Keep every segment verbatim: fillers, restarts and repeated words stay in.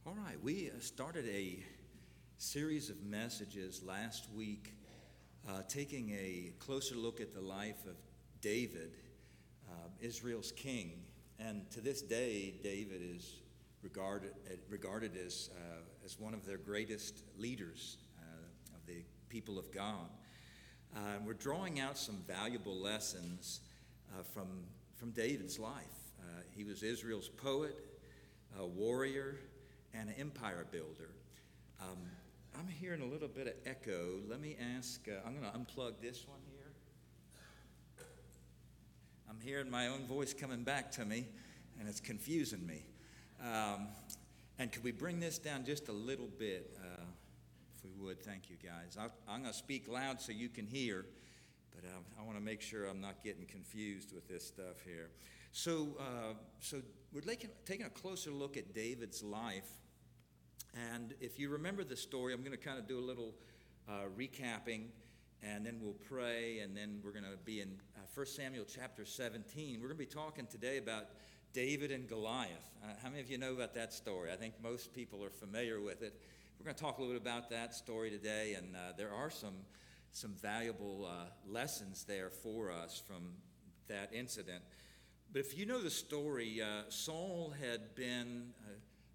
All right, we started a series of messages last week uh, taking a closer look at the life of David, uh, Israel's king. And to this day, David is regarded, regarded as, uh, as one of their greatest leaders uh, of the people of God. Uh, and we're drawing out some valuable lessons uh, from, from David's life. Uh, he was Israel's poet, a warrior, and an empire builder. Um, I'm hearing a little bit of echo. Let me ask, uh, I'm going to unplug this one here. I'm hearing my own voice coming back to me, and it's confusing me. Um, and could we bring this down just a little bit, uh, if we would? Thank you, guys. I'll, I'm going to speak loud so you can hear, but uh, I want to make sure I'm not getting confused with this stuff here. So, uh, so we're taking, taking a closer look at David's life. And if you remember the story, I'm going to kind of do a little uh, recapping, and then we'll pray, and then we're going to be in uh, First Samuel chapter seventeen. We're going to be talking today about David and Goliath. Uh, how many of you know about that story? I think most people are familiar with it. We're going to talk a little bit about that story today, and uh, there are some, some valuable uh, lessons there for us from that incident. But if you know the story, uh, Saul had been uh,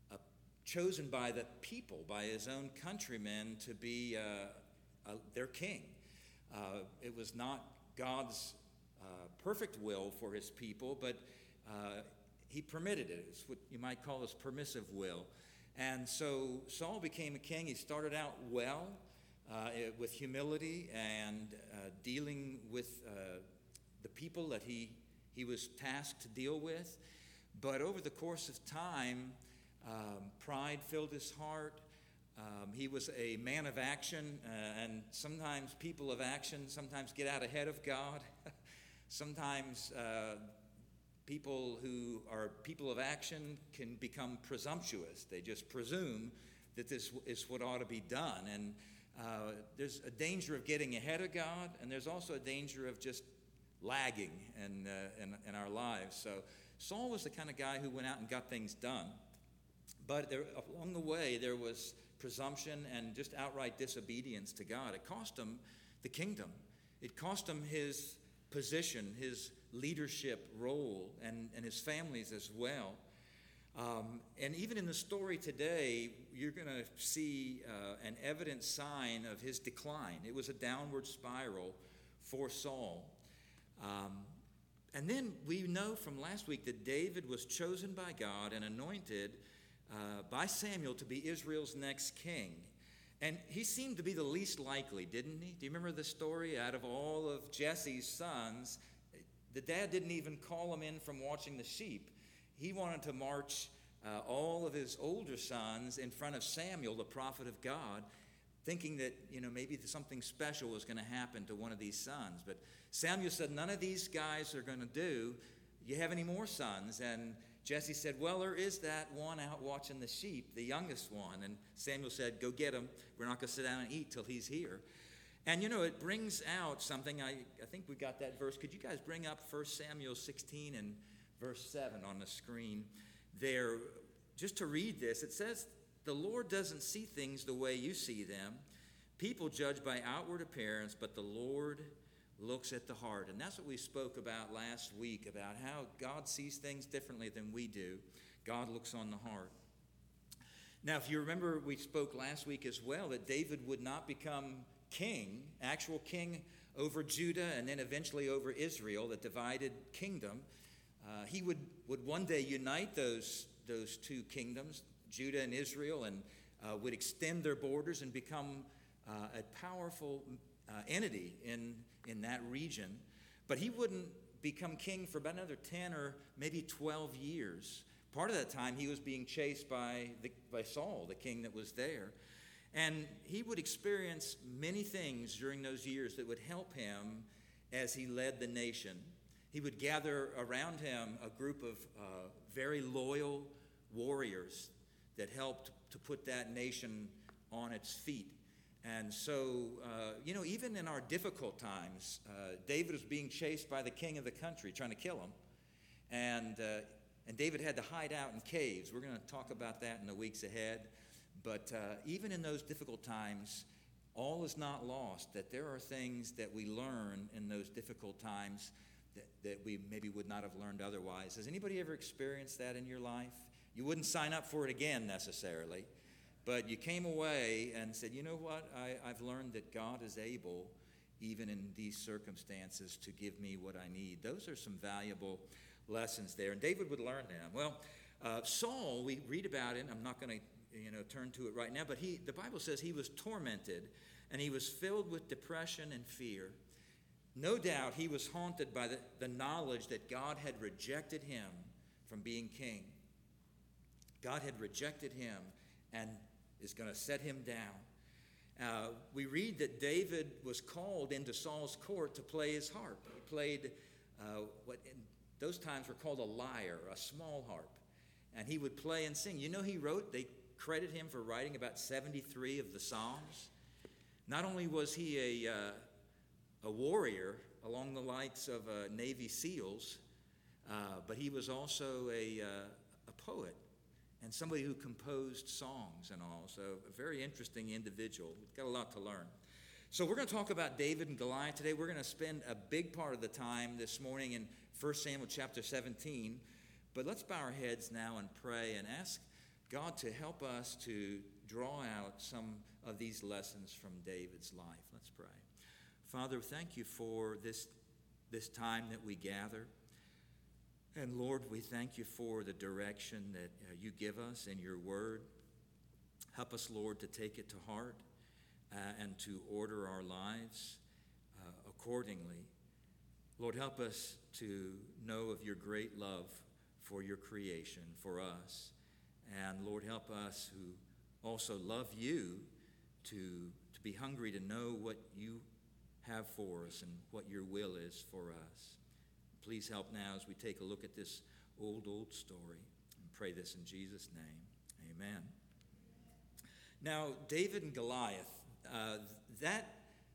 chosen by the people, by his own countrymen, to be uh, uh, their king. Uh, it was not God's uh, perfect will for his people, but uh, he permitted it. It's what you might call his permissive will. And so Saul became a king. He started out well uh, with humility and uh, dealing with uh, the people that he, he was tasked to deal with. But over the course of time, Um, pride filled his heart. Um, he was a man of action, uh, and sometimes people of action sometimes get out ahead of God. Sometimes uh, people who are people of action can become presumptuous. They just presume that this is what ought to be done. And uh, there's a danger of getting ahead of God, and there's also a danger of just lagging in, uh, in, in our lives. So Saul was the kind of guy who went out and got things done. But there, along the way, there was presumption and just outright disobedience to God. It cost him the kingdom. It cost him his position, his leadership role, and, and his families as well. Um, and even in the story today, you're going to see uh, an evident sign of his decline. It was a downward spiral for Saul. Um, and then we know from last week that David was chosen by God and anointed Uh, by Samuel to be Israel's next king. And he seemed to be the least likely, didn't he? Do you remember the story? Out of all of Jesse's sons, the dad didn't even call him in from watching the sheep. He wanted to march uh, all of his older sons in front of Samuel, the prophet of God, thinking that, you know, maybe something special was going to happen to one of these sons. But Samuel said, none of these guys are going to do. You have any more sons? And Jesse said, well, there is that one out watching the sheep, the youngest one. And Samuel said, go get him. We're not going to sit down and eat till he's here. And, you know, it brings out something. I, I think we got that verse. Could you guys bring up First Samuel sixteen and verse seven on the screen there? Just to read this, it says, the Lord doesn't see things the way you see them. People judge by outward appearance, but the Lord looks at the heart. And that's what we spoke about last week, about how God sees things differently than we do. God looks on the heart. Now, if you remember, we spoke last week as well that David would not become king, actual king over Judah and then eventually over Israel, the divided kingdom. Uh, he would, would one day unite those, those two kingdoms, Judah and Israel, and uh, would extend their borders and become uh, a powerful uh, entity in in that region. But he wouldn't become king for about another ten or maybe twelve years. Part of that time he was being chased by, the, by Saul, the king that was there. And he would experience many things during those years that would help him as he led the nation. He would gather around him a group of uh, very loyal warriors that helped to put that nation on its feet. And so, uh, you know, even in our difficult times, uh, David was being chased by the king of the country, trying to kill him. And uh, and David had to hide out in caves. We're going to talk about that in the weeks ahead. But uh, even in those difficult times, all is not lost, that there are things that we learn in those difficult times that, that we maybe would not have learned otherwise. Has anybody ever experienced that in your life? You wouldn't sign up for it again necessarily, but you came away and said, you know what, I, I've learned that God is able, even in these circumstances, to give me what I need. Those are some valuable lessons there, and David would learn them. Well, uh, Saul, we read about it. I'm not going to you know, turn to it right now, but he, the Bible says he was tormented, and he was filled with depression and fear. No doubt he was haunted by the, the knowledge that God had rejected him from being king. God had rejected him and is going to set him down. Uh, we read that David was called into Saul's court to play his harp. He played uh, what in those times were called a lyre, a small harp. And he would play and sing. You know, he wrote, they credit him for writing about seventy-three of the Psalms. Not only was he a, uh, a warrior along the likes of uh, Navy SEALs, uh, but he was also a, uh, a poet and somebody who composed songs and all. So a very interesting individual. We've got a lot to learn. So we're going to talk about David and Goliath today. We're going to spend a big part of the time this morning in First Samuel chapter seventeen. But let's bow our heads now and pray and ask God to help us to draw out some of these lessons from David's life. Let's pray. Father, thank you for this, this time that we gather. And Lord, we thank you for the direction that uh, you give us in your word. Help us, Lord, to take it to heart uh, and to order our lives uh, accordingly. Lord, help us to know of your great love for your creation, for us. And Lord, help us who also love you to, to be hungry to know what you have for us and what your will is for us. Please help now as we take a look at this old, old story. And pray this in Jesus' name. Amen. Now, David and Goliath, uh, that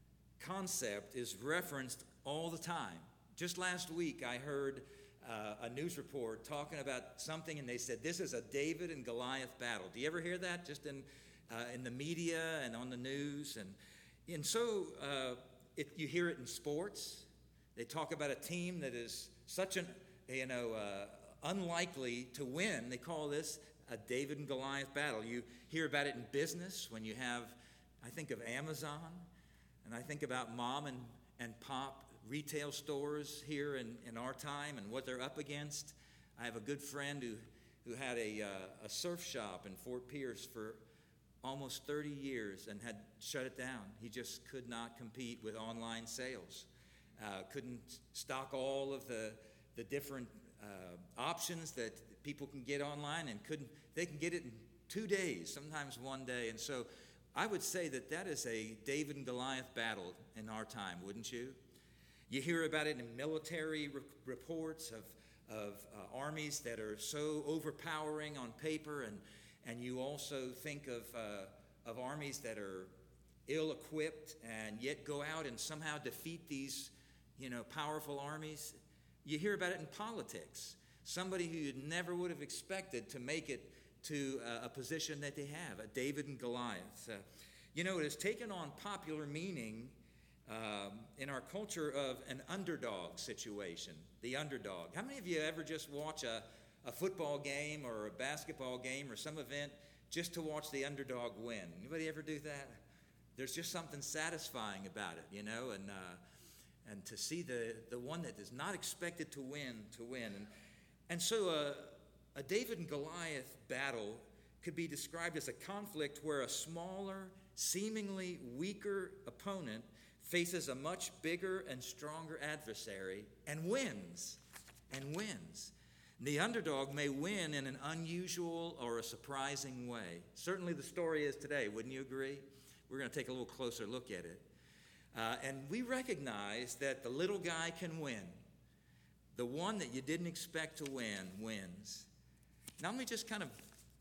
concept is referenced all the time. Just last week, I heard uh, a news report talking about something, and they said, this is a David and Goliath battle. Do you ever hear that just in uh, in the media and on the news? And, and so uh, it, you hear it in sports. They talk about a team that is such an, you know, uh, unlikely to win. They call this a David and Goliath battle. You hear about it in business when you have, I think of Amazon, and I think about mom and, and pop retail stores here in, in our time and what they're up against. I have a good friend who, who had a, uh, a surf shop in Fort Pierce for almost thirty years and had shut it down. He just could not compete with online sales. Uh, couldn't stock all of the the different uh, options that people can get online, and couldn't they can get it in two days, sometimes one day. And so I would say that that is a David and Goliath battle in our time, wouldn't you? You hear about it in military re- reports of of uh, armies that are so overpowering on paper, and and you also think of uh, of armies that are ill-equipped and yet go out and somehow defeat these you know, powerful armies. You hear about it in politics. Somebody who you never would have expected to make it to a, a position that they have, a David and Goliath. Uh, you know, it has taken on popular meaning um, in our culture of an underdog situation, the underdog. How many of you ever just watch a, a football game or a basketball game or some event just to watch the underdog win? Anybody ever do that? There's just something satisfying about it, you know, and uh, and to see the, the one that is not expected to win, to win. And, and so uh, a David and Goliath battle could be described as a conflict where a smaller, seemingly weaker opponent faces a much bigger and stronger adversary and wins, and wins. The underdog may win in an unusual or a surprising way. Certainly the story is today, wouldn't you agree? We're going to take a little closer look at it. Uh, and we recognize that the little guy can win. The one that you didn't expect to win wins. Now let me just kind of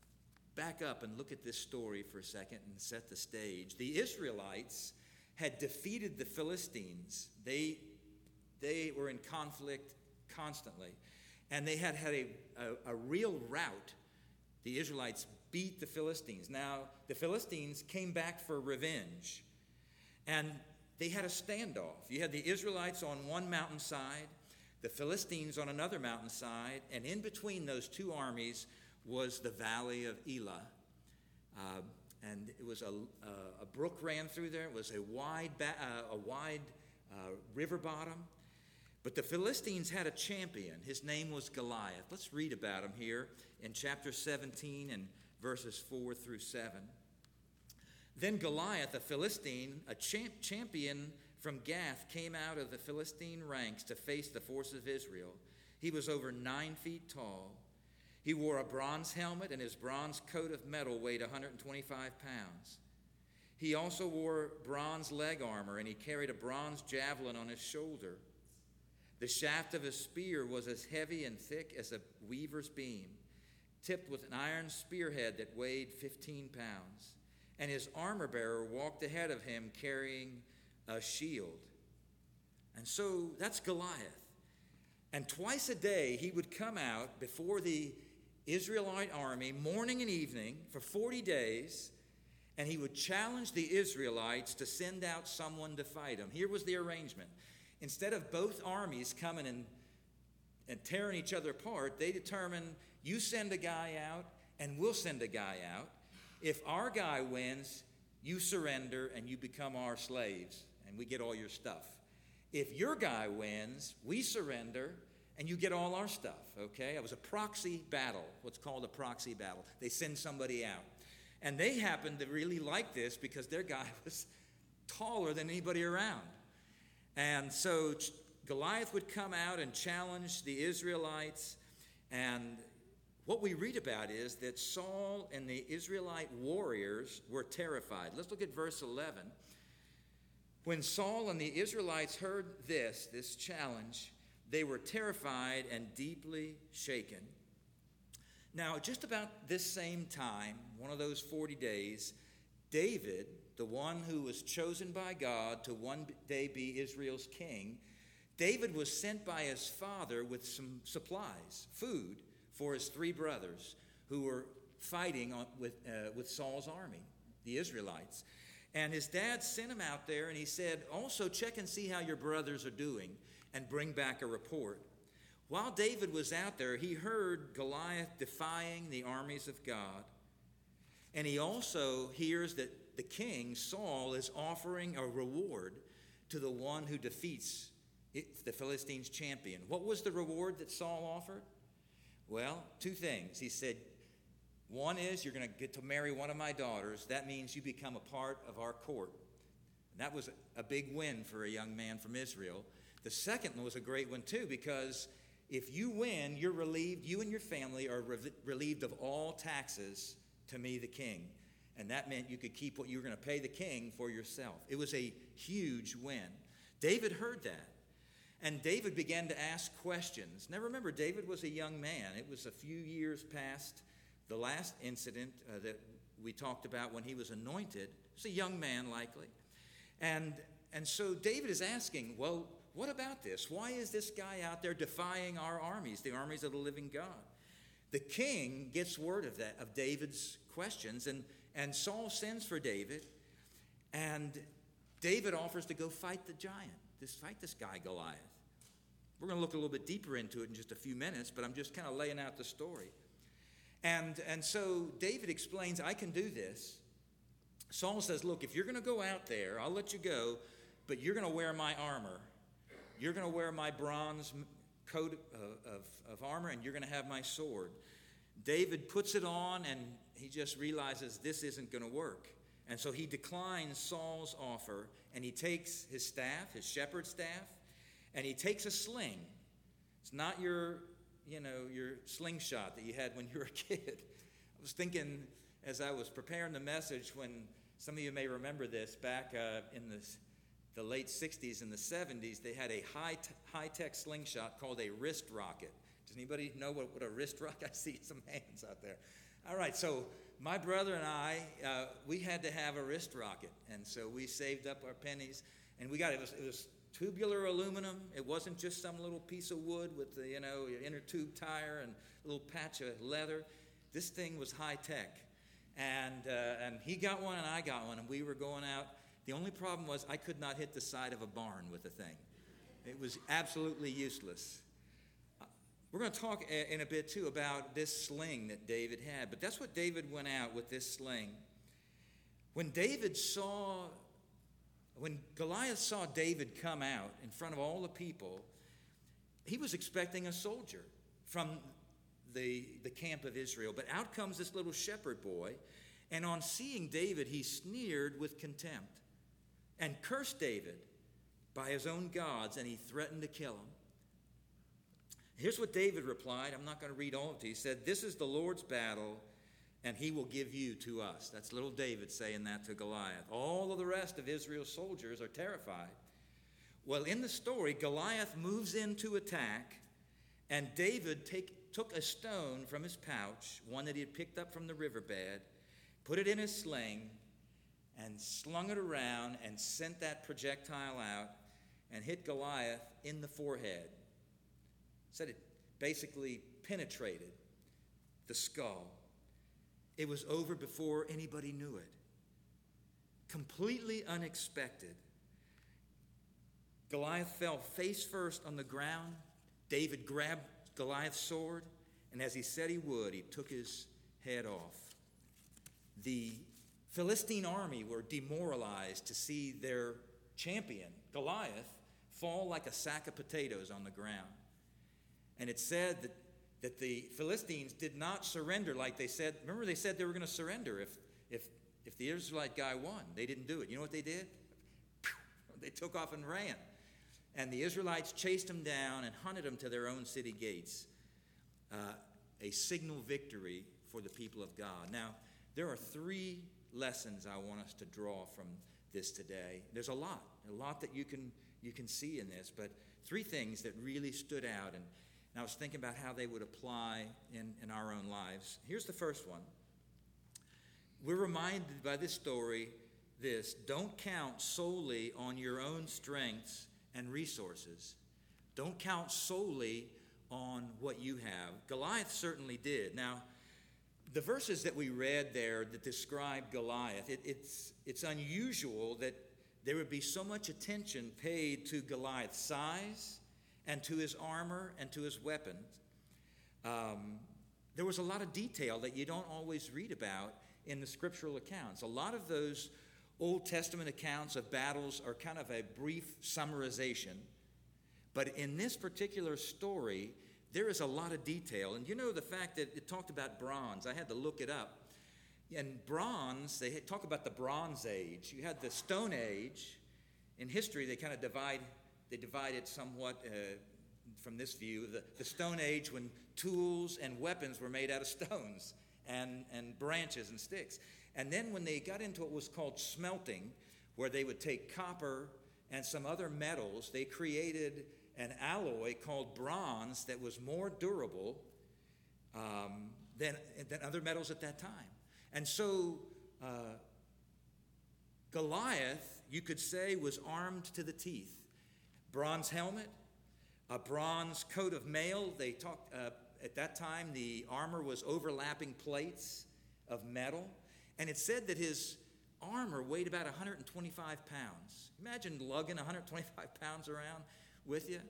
back up and look at this story for a second and set the stage. The Israelites had defeated the Philistines. They, they were in conflict constantly. and they had had a, a, a real rout. The Israelites beat the Philistines. Now, the Philistines came back for revenge, and they had a standoff. You had the Israelites on one mountainside, the Philistines on another mountainside, and in between those two armies was the valley of Elah. Uh, and it was a, a, a brook ran through there. It was a wide, ba- uh, a wide uh, river bottom. But the Philistines had a champion. His name was Goliath. Let's read about him here in chapter seventeen and verses four through seven. Then Goliath, a Philistine, a champ- champion from Gath, came out of the Philistine ranks to face the forces of Israel. He was over nine feet tall. He wore a bronze helmet, and his bronze coat of metal weighed one hundred twenty-five pounds. He also wore bronze leg armor, and he carried a bronze javelin on his shoulder. The shaft of his spear was as heavy and thick as a weaver's beam, tipped with an iron spearhead that weighed fifteen pounds. And his armor-bearer walked ahead of him carrying a shield. And so that's Goliath. And twice a day he would come out before the Israelite army, morning and evening, for forty days, and he would challenge the Israelites to send out someone to fight him. Here was the arrangement. Instead of both armies coming and, and tearing each other apart, they determined, you send a guy out, and we'll send a guy out. If our guy wins, you surrender, and you become our slaves, and we get all your stuff. If your guy wins, we surrender, and you get all our stuff, okay? It was a proxy battle, what's called a proxy battle. They send somebody out. And they happened to really like this because their guy was taller than anybody around. And so Goliath would come out and challenge the Israelites. And what we read about is that Saul and the Israelite warriors were terrified. Let's look at verse eleven. When Saul and the Israelites heard this, this challenge, they were terrified and deeply shaken. Now, just about this same time, one of those forty days, David, the one who was chosen by God to one day be Israel's king, David was sent by his father with some supplies, food, for his three brothers who were fighting on, with, uh, with Saul's army, the Israelites. And his dad sent him out there, and he said, also check and see how your brothers are doing and bring back a report. While David was out there, he heard Goliath defying the armies of God. And he also hears that the king, Saul, is offering a reward to the one who defeats the Philistines' champion. What was the reward that Saul offered? Well, two things. He said, one is you're going to get to marry one of my daughters. That means you become a part of our court. And that was a big win for a young man from Israel. The second one was a great one, too, because if you win, you're relieved, you and your family are re- relieved of all taxes to me, the king. And that meant you could keep what you were going to pay the king for yourself. It was a huge win. David heard that. And David began to ask questions. Now remember, David was a young man. It was a few years past the last incident uh, that we talked about when he was anointed. He was a young man, likely. And, and so David is asking, well, what about this? Why is this guy out there defying our armies, the armies of the living God? The king gets word of that, of David's questions, and, and Saul sends for David, and David offers to go fight the giant, this fight this guy Goliath. We're going to look a little bit deeper into it in just a few minutes, but I'm just kind of laying out the story. And, and so David explains, I can do this. Saul says, look, if you're going to go out there, I'll let you go, but you're going to wear my armor. You're going to wear my bronze coat of, of, of armor, and you're going to have my sword. David puts it on, and he just realizes this isn't going to work. And so he declines Saul's offer, and he takes his staff, his shepherd's staff, and he takes a sling. It's not your, you know, your slingshot that you had when you were a kid. I was thinking as I was preparing the message, when some of you may remember this, back uh, in the, the late sixties and the seventies, they had a high t- high-tech slingshot called a wrist rocket. Does anybody know what, what a wrist rocket? I see some hands out there. All right, so my brother and I, uh, we had to have a wrist rocket, and so we saved up our pennies, and we got it. Was, it was tubular aluminum. It wasn't just some little piece of wood with the, you know, inner tube tire and a little patch of leather. This thing was high tech. And, uh, and he got one and I got one, and we were going out. The only problem was I could not hit the side of a barn with the thing. It was absolutely useless. Uh, we're going to talk a, in a bit, too, about this sling that David had. But that's what David went out with, this sling. When David saw, when Goliath saw David come out in front of all the people, he was expecting a soldier from the, the camp of Israel. But out comes this little shepherd boy, and on seeing David, he sneered with contempt and cursed David by his own gods, and he threatened to kill him. Here's what David replied. I'm not going to read all of it. He said, "This is the Lord's battle, and he will give you to us." That's little David saying that to Goliath. All of the rest of Israel's soldiers are terrified. Well, in the story, Goliath moves in to attack, and David take, took a stone from his pouch, one that he had picked up from the riverbed, put it in his sling, and slung it around and sent that projectile out and hit Goliath in the forehead. Said it basically penetrated the skull. It was over before anybody knew it. Completely unexpected. Goliath fell face first on the ground. David grabbed Goliath's sword, and as he said he would, he took his head off. The Philistine army were demoralized to see their champion, Goliath, fall like a sack of potatoes on the ground. And it said that, that the Philistines did not surrender like they said. Remember, they said they were going to surrender if, if, if the Israelite guy won. They didn't do it. You know what they did? They took off and ran. And the Israelites chased them down and hunted them to their own city gates. Uh, a signal victory for the people of God. Now, there are three lessons I want us to draw from this today. There's a lot, a lot that you can you can see in this, but three things that really stood out, and, and I was thinking about how they would apply in, in our own lives. Here's the first one. We're reminded by this story this: don't count solely on your own strengths and resources. Don't count solely on what you have. Goliath certainly did. Now, the verses that we read there that describe Goliath, it, it's, it's unusual that there would be so much attention paid to Goliath's size and to his armor and to his weapons. Um, there was a lot of detail that you don't always read about in the scriptural accounts. A lot of those Old Testament accounts of battles are kind of a brief summarization. But in this particular story, there is a lot of detail. And you know the fact that it talked about bronze. I had to look it up. In bronze, they talk about the Bronze Age. You had the Stone Age. In history, they kind of divide, they divide it somewhat uh, from this view. The, the Stone Age, when tools and weapons were made out of stones and, and branches and sticks. And then when they got into what was called smelting, where they would take copper and some other metals, they created an alloy called bronze that was more durable um, than, than other metals at that time. And so uh, Goliath, you could say, was armed to the teeth. Bronze helmet, a bronze coat of mail. They talked uh, at that time, the armor was overlapping plates of metal. And it said that his armor weighed about one hundred twenty-five pounds. Imagine lugging one hundred twenty-five pounds around with you.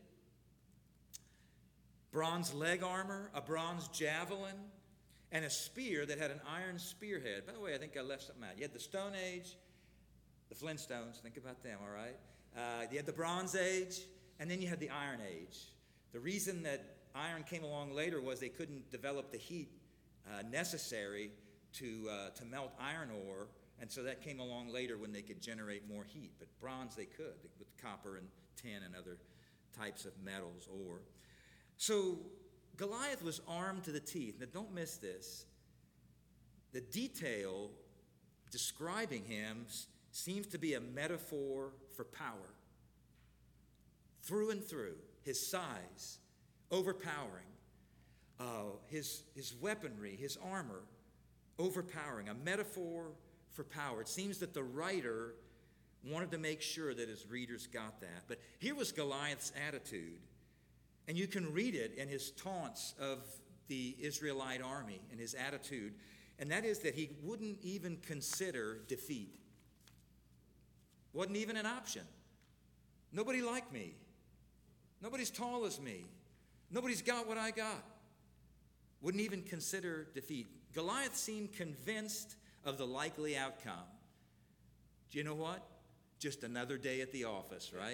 Bronze leg armor, a bronze javelin, and a spear that had an iron spearhead. By the way, I think I left something out. You had the Stone Age, the Flintstones, think about them, all right? Uh, you had the Bronze Age, and then you had the Iron Age. The reason that iron came along later was they couldn't develop the heat uh, necessary to, uh, to melt iron ore, and so that came along later when they could generate more heat. But bronze they could, with copper and tin and other types of metals, ore. So Goliath was armed to the teeth. Now don't miss this. The detail describing him seems to be a metaphor for power. Through and through, his size, overpowering, uh, his, his weaponry, his armor, overpowering, a metaphor for power. It seems that the writer wanted to make sure that his readers got that. But here was Goliath's attitude. And you can read it in his taunts of the Israelite army and his attitude. And that is that he wouldn't even consider defeat. Wasn't even an option. Nobody like me. Nobody's tall as me. Nobody's got what I got. Wouldn't even consider defeat. Goliath seemed convinced of the likely outcome. Do you know what? Just another day at the office, right?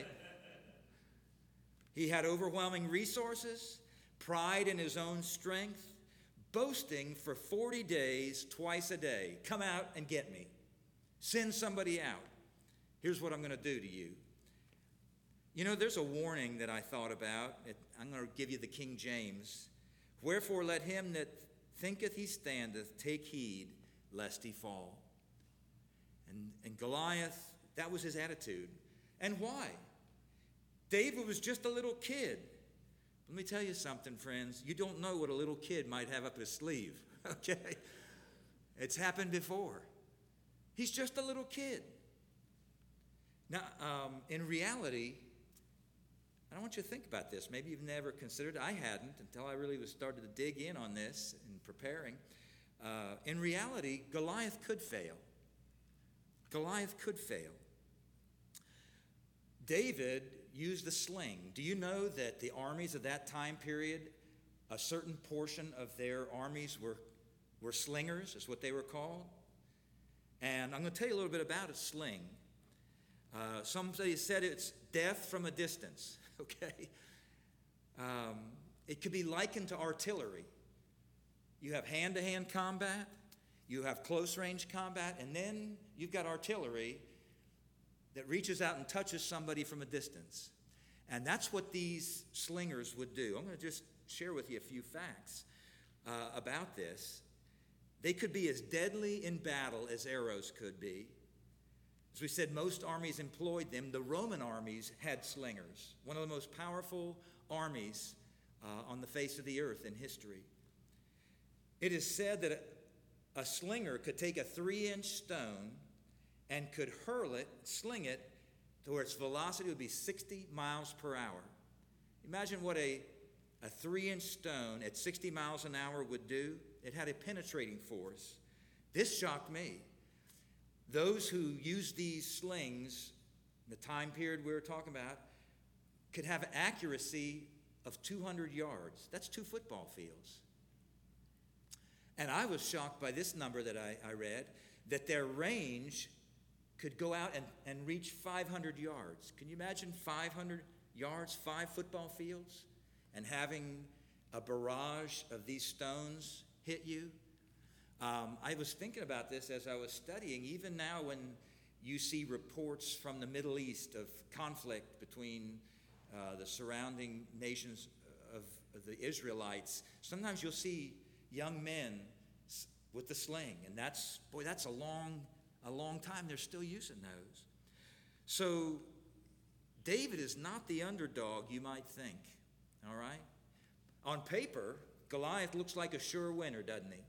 He had overwhelming resources, pride in his own strength, boasting for forty days, twice a day. Come out and get me. Send somebody out. Here's what I'm going to do to you. You know, there's a warning that I thought about. I'm going to give you the King James. Wherefore let him that thinketh he standeth take heed lest he fall. And, and Goliath, that was his attitude. And why? David was just a little kid. Let me tell you something, friends. You don't know what a little kid might have up his sleeve, okay? It's happened before. He's just a little kid. Now, um, in reality, I want you to think about this. Maybe you've never considered it. I hadn't until I really was started to dig in on this and preparing. Uh, in reality, Goliath could fail. Goliath could fail. David used the sling. Do you know that the armies of that time period, a certain portion of their armies were, were slingers, is what they were called? And I'm going to tell you a little bit about a sling. Uh, somebody said it's death from a distance, okay? Um, it could be likened to artillery. You have hand-to-hand combat, you have close-range combat, and then you've got artillery that reaches out and touches somebody from a distance. And that's what these slingers would do. I'm going to just share with you a few facts uh, about this. They could be as deadly in battle as arrows could be. As we said, most armies employed them. The Roman armies had slingers, one of the most powerful armies uh, on the face of the earth in history. It is said that a, a slinger could take a three-inch stone and could hurl it, sling it, to where its velocity would be sixty miles per hour. Imagine what a, a three-inch stone at sixty miles an hour would do. It had a penetrating force. This shocked me. Those who used these slings, the time period we were talking about, could have an accuracy of two hundred yards. That's two football fields. And I was shocked by this number that I, I read, that their range could go out and, and reach five hundred yards. Can you imagine five hundred yards, five football fields, and having a barrage of these stones hit you? Um, I was thinking about this as I was studying. Even now when you see reports from the Middle East of conflict between uh, the surrounding nations of, of the Israelites, sometimes you'll see young men with the sling. And that's, boy, that's a long A long time. They're still using those. So David is not the underdog you might think, all right? On paper, Goliath looks like a sure winner, doesn't he?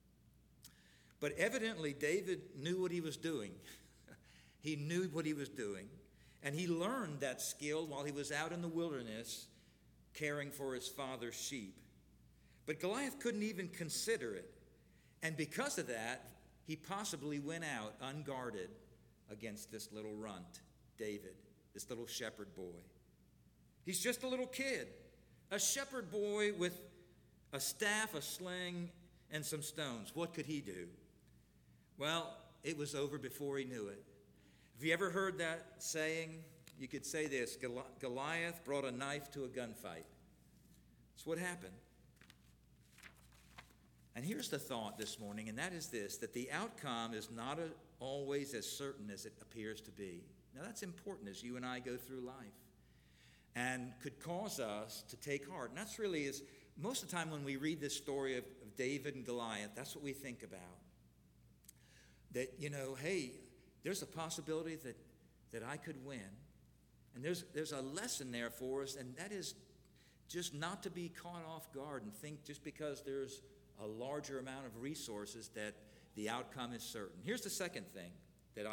But evidently, David knew what he was doing. He knew what he was doing. And he learned that skill while he was out in the wilderness caring for his father's sheep. But Goliath couldn't even consider it. And because of that, he possibly went out unguarded against this little runt, David, this little shepherd boy. He's just a little kid, a shepherd boy with a staff, a sling, and some stones. What could he do? Well, it was over before he knew it. Have you ever heard that saying? You could say this: Goliath brought a knife to a gunfight. That's what happened. And here's the thought this morning, and that is this, that the outcome is not a, always as certain as it appears to be. Now, that's important as you and I go through life, and could cause us to take heart. And that's really is, most of the time when we read this story of, of David and Goliath, that's what we think about. That, you know, hey, there's a possibility that, that I could win. And there's, there's a lesson there for us, and that is just not to be caught off guard and think just because there's a larger amount of resources that the outcome is certain. Here's the second thing that I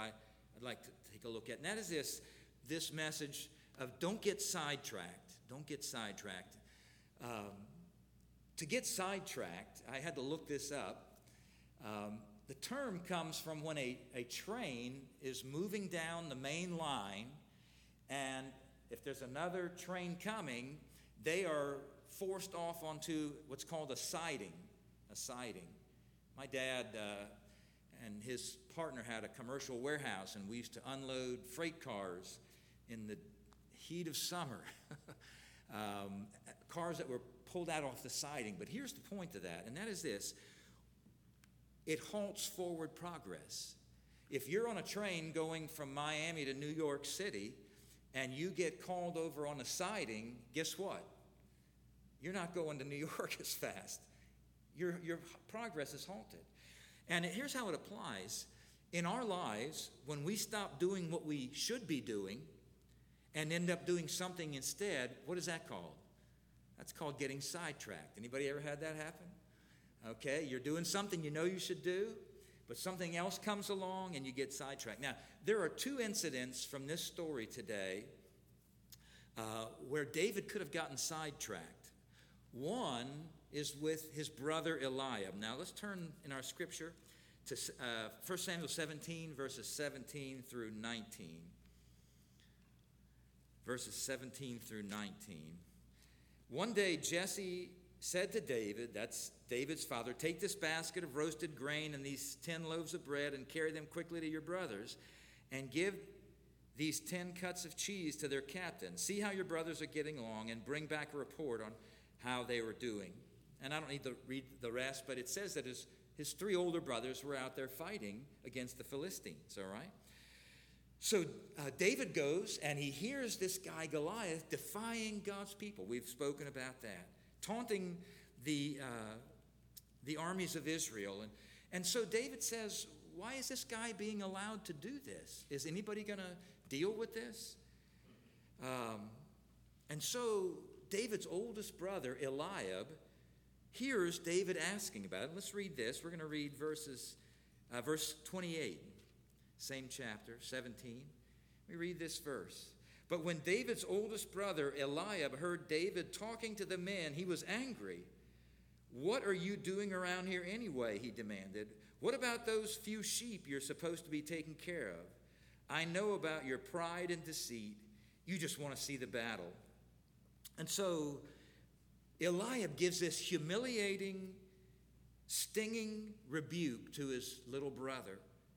I'd like to take a look at. And that is this, this message of don't get sidetracked. Don't get sidetracked. Um, to get sidetracked, I had to look this up. Um, the term comes from when a, a train is moving down the main line, and if there's another train coming, they are forced off onto what's called a siding. A siding. My dad uh, and his partner had a commercial warehouse, and we used to unload freight cars in the heat of summer. um, cars that were pulled out off the siding. But here's the point to that, and that is this. It halts forward progress. If you're on a train going from Miami to New York City and you get called over on a siding, guess what? You're not going to New York as fast. Your, your progress is halted. And here's how it applies. In our lives, when we stop doing what we should be doing and end up doing something instead, what is that called? That's called getting sidetracked. Anybody ever had that happen? Okay, you're doing something you know you should do, but something else comes along and you get sidetracked. Now, there are two incidents from this story today uh, where David could have gotten sidetracked. One is with his brother Eliab. Now, let's turn in our scripture to uh, First Samuel seventeen, verses seventeen through nineteen. Verses seventeen through nineteen. One day, Jesse said to David, that's David's father, take this basket of roasted grain and these ten loaves of bread and carry them quickly to your brothers and give these ten cuts of cheese to their captain. See how your brothers are getting along and bring back a report on how they were doing. And I don't need to read the rest, but it says that his, his three older brothers were out there fighting against the Philistines, all right? So uh, David goes and he hears this guy Goliath defying God's people. We've spoken about that. Taunting the uh, the armies of Israel. And, and so David says, why is this guy being allowed to do this? Is anybody going to deal with this? Um, and so David's oldest brother, Eliab, hears David asking about it. Let's read this. We're going to read verses, uh, verse twenty-eight, same chapter, seventeen. We read this verse. But when David's oldest brother, Eliab, heard David talking to the men, he was angry. What are you doing around here anyway? He demanded. What about those few sheep you're supposed to be taking care of? I know about your pride and deceit. You just want to see the battle. And so Eliab gives this humiliating, stinging rebuke to his little brother.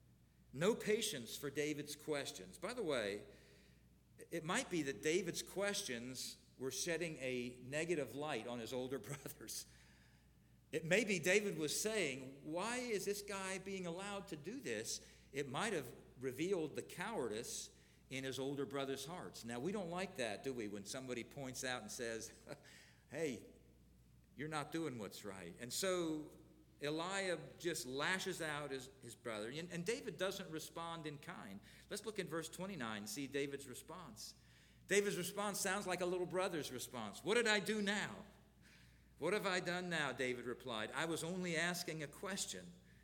No patience for David's questions. By the way, it might be that David's questions were shedding a negative light on his older brothers. It may be David was saying, why is this guy being allowed to do this? It might have revealed the cowardice in his older brothers' hearts. Now, we don't like that, do we, when somebody points out and says, hey, you're not doing what's right. And so Eliab just lashes out his, his brother. And, and David doesn't respond in kind. Let's look at verse twenty-nine and see David's response. David's response sounds like a little brother's response. What did I do now? What have I done now? David replied. I was only asking a question.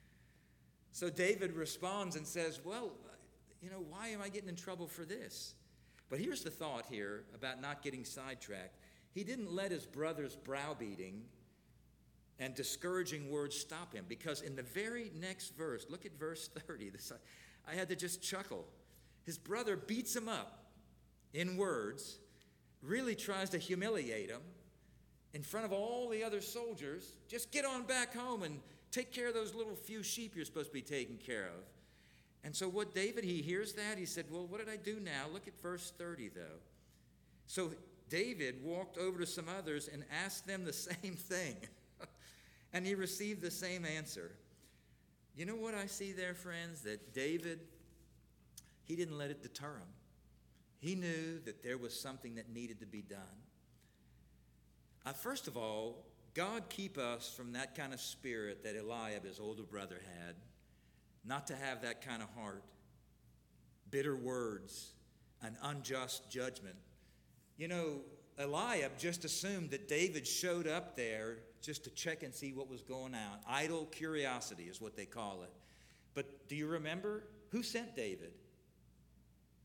So David responds and says, well, you know, why am I getting in trouble for this? But here's the thought here about not getting sidetracked. He didn't let his brother's browbeating and discouraging words stop him, because in the very next verse, look at verse thirty. This, I had to just chuckle. His brother beats him up in words, really tries to humiliate him in front of all the other soldiers. Just get on back home and take care of those little few sheep you're supposed to be taking care of. And so what David, he hears that. He said, well, what did I do now? Look at verse thirty, though. So David walked over to some others and asked them the same thing. And he received the same answer. You know what I see there, friends? That David, he didn't let it deter him. He knew that there was something that needed to be done. Uh, first of all, God keep us from that kind of spirit that Eliab, his older brother, had. Not to have that kind of heart. Bitter words, an unjust judgment. You know, Eliab just assumed that David showed up there just to check and see what was going on. Idle curiosity is what they call it. But do you remember who sent David?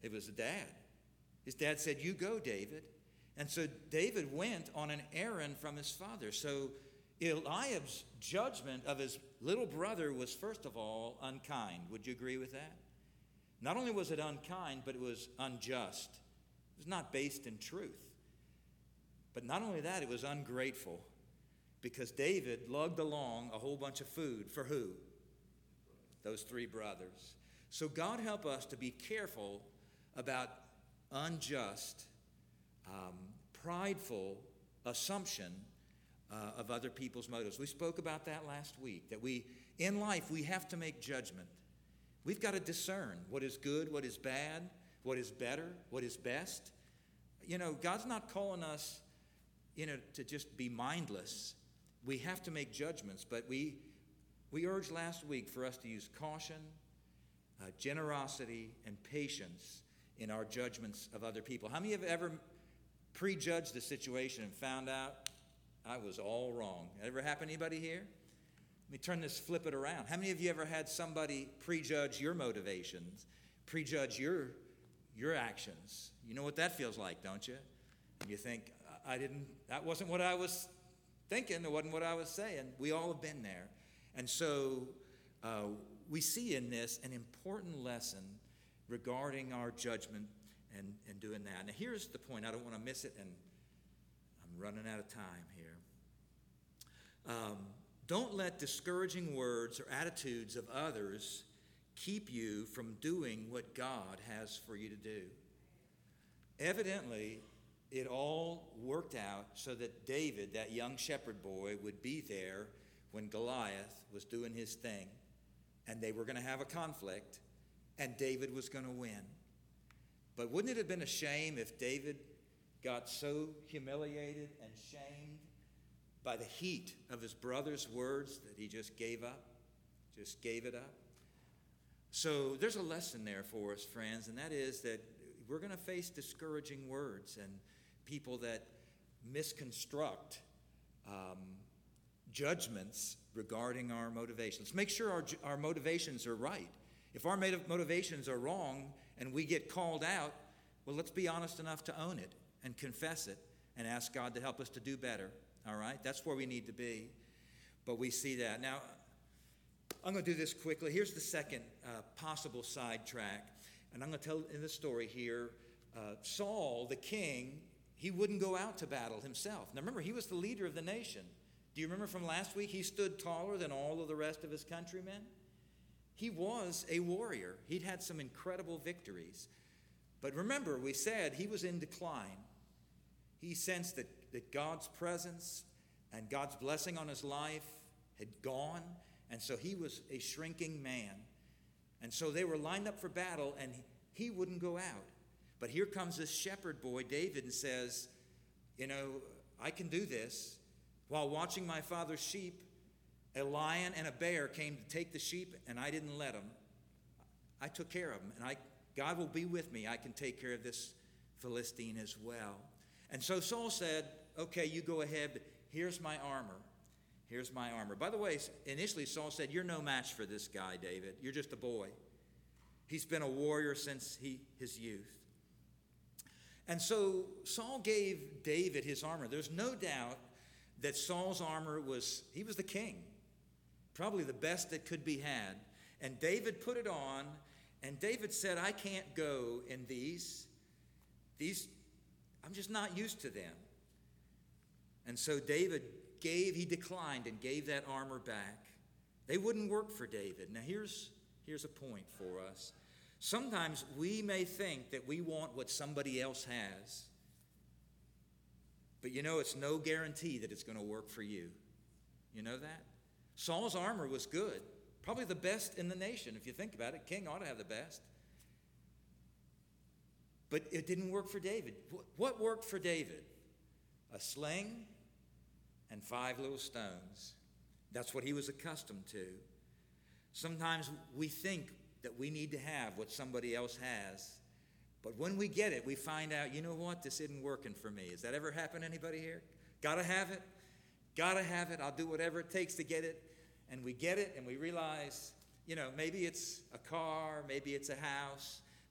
It was the dad. His dad said, "You go, David." And so David went on an errand from his father. So Eliab's judgment of his little brother was, first of all, unkind. Would you agree with that? Not only was it unkind, but it was unjust. It was not based in truth. But not only that, it was ungrateful, because David lugged along a whole bunch of food. For who? Those three brothers. So God help us to be careful about unjust, um, prideful assumption uh, of other people's motives. We spoke about that last week, that we, in life, we have to make judgment. We've got to discern what is good, what is bad, what is better, what is best. You know, God's not calling us, you know, to just be mindless. We have to make judgments, but we we urged last week for us to use caution, uh, generosity, and patience in our judgments of other people. How many have ever prejudged the situation and found out I was all wrong? Ever happen to anybody here? Let me turn this, flip it around. How many of you ever had somebody prejudge your motivations, prejudge your your actions? You know what that feels like, don't you? And you think, I didn't, that wasn't what I was thinking, it wasn't what I was saying. We all have been there. And so uh, we see in this an important lesson regarding our judgment and, and doing that. Now here's the point. I don't want to miss it, and I'm running out of time here. Um, don't let discouraging words or attitudes of others keep you from doing what God has for you to do. Evidently, it all worked out so that David, that young shepherd boy, would be there when Goliath was doing his thing, and they were going to have a conflict, and David was going to win. But wouldn't it have been a shame if David got so humiliated and shamed by the heat of his brother's words that he just gave up, just gave it up? So there's a lesson there for us, friends, and that is that we're going to face discouraging words and people that misconstruct um, judgments regarding our motivations. Make sure our, our motivations are right. If our motivations are wrong and we get called out, well, let's be honest enough to own it and confess it and ask God to help us to do better. All right? That's where we need to be. But we see that. Now, I'm going to do this quickly. Here's the second uh, possible sidetrack. And I'm going to tell in the story here, uh, Saul, the king, he wouldn't go out to battle himself. Now remember, he was the leader of the nation. Do you remember from last week, he stood taller than all of the rest of his countrymen? He was a warrior. He'd had some incredible victories. But remember, we said he was in decline. He sensed that, that God's presence and God's blessing on his life had gone, and so he was a shrinking man. And so they were lined up for battle, and he wouldn't go out. But here comes this shepherd boy, David, and says, you know, I can do this. While watching my father's sheep, a lion and a bear came to take the sheep, and I didn't let them. I took care of them, and I, God will be with me. I can take care of this Philistine as well. And so Saul said, okay, you go ahead, but here's my armor. Here's my armor. By the way, initially Saul said, you're no match for this guy, David. You're just a boy. He's been a warrior since he, his youth. And so Saul gave David his armor. There's no doubt that Saul's armor was, he was the king. Probably the best that could be had. And David put it on, and David said, I can't go in these. These, I'm just not used to them. And so David gave, he declined and gave that armor back. They wouldn't work for David. Now here's, here's a point for us. Sometimes we may think that we want what somebody else has, but you know it's no guarantee that it's going to work for you. You know that? Saul's armor was good, probably the best in the nation. If you think about it, king ought to have the best. But it didn't work for David. What worked for David? A sling and five little stones. That's what he was accustomed to. Sometimes we think that we need to have what somebody else has, but when we get it, we find out, you know what, this isn't working for me. Has that ever happened to anybody here? Gotta have it. Gotta have it. I'll do whatever it takes to get it. And we get it, and we realize, you know, maybe it's a car, maybe it's a house,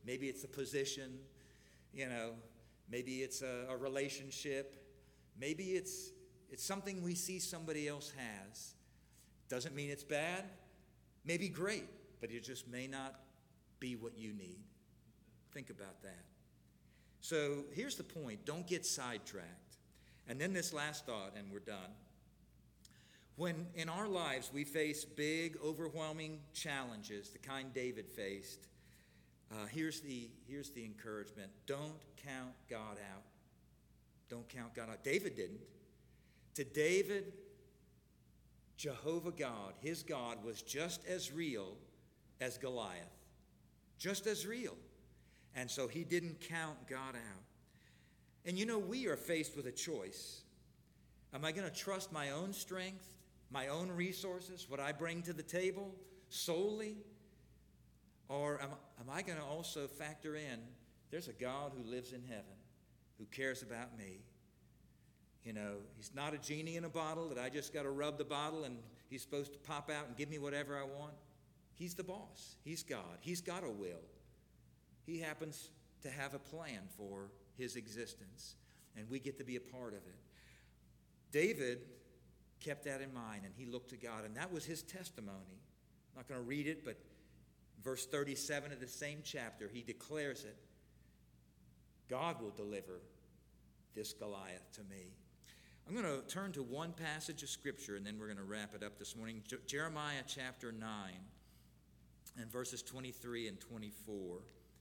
Maybe it's a position, you know. Maybe it's a, a relationship. Maybe it's it's something we see somebody else has. Doesn't mean it's bad. Maybe great, but it just may not be what you need. Think about that. So here's the point. Don't get sidetracked. And then this last thought, and we're done. When in our lives we face big, overwhelming challenges, the kind David faced, uh, here's the here's the encouragement. Don't count God out. Don't count God out. David didn't. To David, Jehovah God, his God, was just as real as Goliath. Just as real. And so he didn't count God out. And you know, we are faced with a choice. Am I going to trust my own strength, my own resources, what I bring to the table solely? Or am, am I going to also factor in, there's a God who lives in heaven, who cares about me. You know, he's not a genie in a bottle that I just got to rub the bottle and he's supposed to pop out and give me whatever I want. He's the boss. He's God. He's got a will. He happens to have a plan for his existence, and we get to be a part of it. David kept that in mind, and he looked to God, and that was his testimony. I'm not going to read it, but verse thirty-seven of the same chapter, he declares it. God will deliver this Goliath to me. I'm going to turn to one passage of Scripture, and then we're going to wrap it up this morning. Je- Jeremiah chapter nine, and verses twenty-three and twenty-four.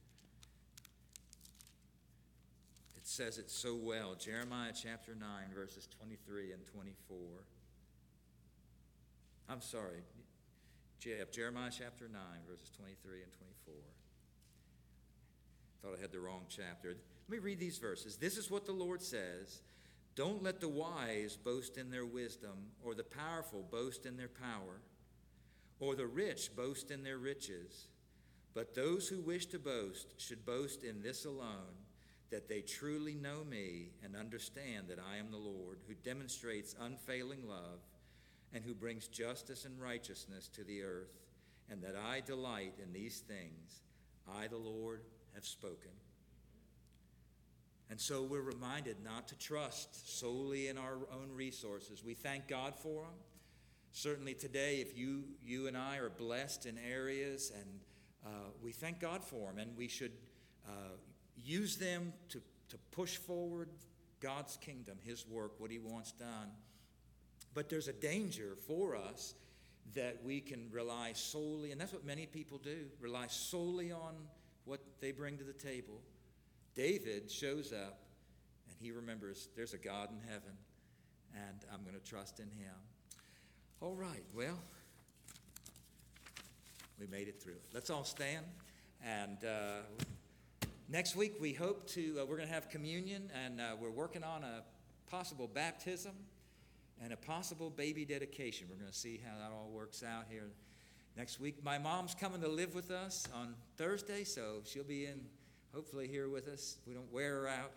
It says it so well. Jeremiah chapter nine, verses twenty-three and twenty-four. I'm sorry. Jeremiah chapter nine, verses twenty-three and twenty-four. Thought I had the wrong chapter. Let me read these verses. This is what the Lord says. Don't let the wise boast in their wisdom, or the powerful boast in their power, or the rich boast in their riches. But those who wish to boast should boast in this alone, that they truly know me and understand that I am the Lord, who demonstrates unfailing love and who brings justice and righteousness to the earth, and that I delight in these things. I, the Lord, have spoken. And so we're reminded not to trust solely in our own resources. We thank God for them. Certainly today, if you you and I are blessed in areas, and uh, we thank God for them, and we should uh, use them to, to push forward God's kingdom, his work, what he wants done. But there's a danger for us that we can rely solely, and that's what many people do, rely solely on what they bring to the table. David shows up, and he remembers there's a God in heaven, and I'm going to trust in him. All right, well, we made it through it. Let's all stand, and uh, next week we hope to, uh, we're going to have communion, and uh, we're working on a possible baptism and a possible baby dedication. We're going to see how that all works out here next week. My mom's coming to live with us on Thursday, so she'll be in, hopefully here with us. We don't wear her out.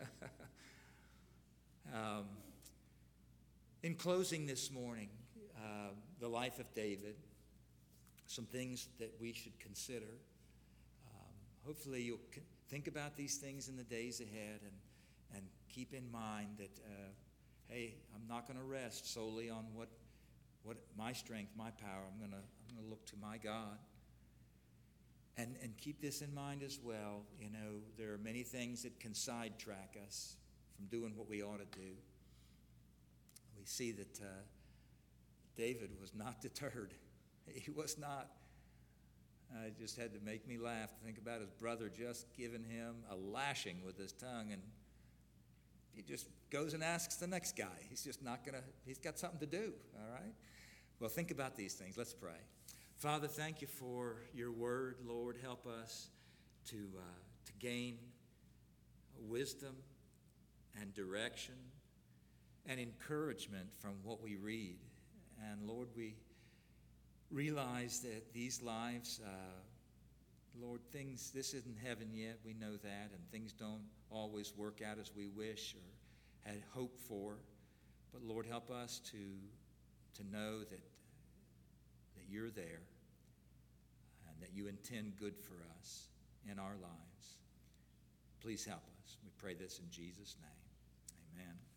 um, in closing this morning, uh, the life of David, some things that we should consider. Um, hopefully you'll c- think about these things in the days ahead, and, and keep in mind that uh, hey, I'm not going to rest solely on what what my strength, my power. I'm going to I'm going to look to my God. And and keep this in mind as well. You know, there are many things that can sidetrack us from doing what we ought to do. We see that uh, David was not deterred. He was not. Uh, it just had to make me laugh to think about his brother just giving him a lashing with his tongue, and he just goes and asks the next guy. He's just not going to, he's got something to do, all right? Well, think about these things. Let's pray. Father, thank you for your word. Lord, help us to, uh, to gain wisdom and direction and encouragement from what we read. And Lord, we realize that these lives, uh, Lord, things, this isn't heaven yet. We know that, and things don't always work out as we wish or had hoped for. But Lord, help us to, to know that, that you're there and that you intend good for us. in our lives. Please help us. We pray this in Jesus' name. Amen.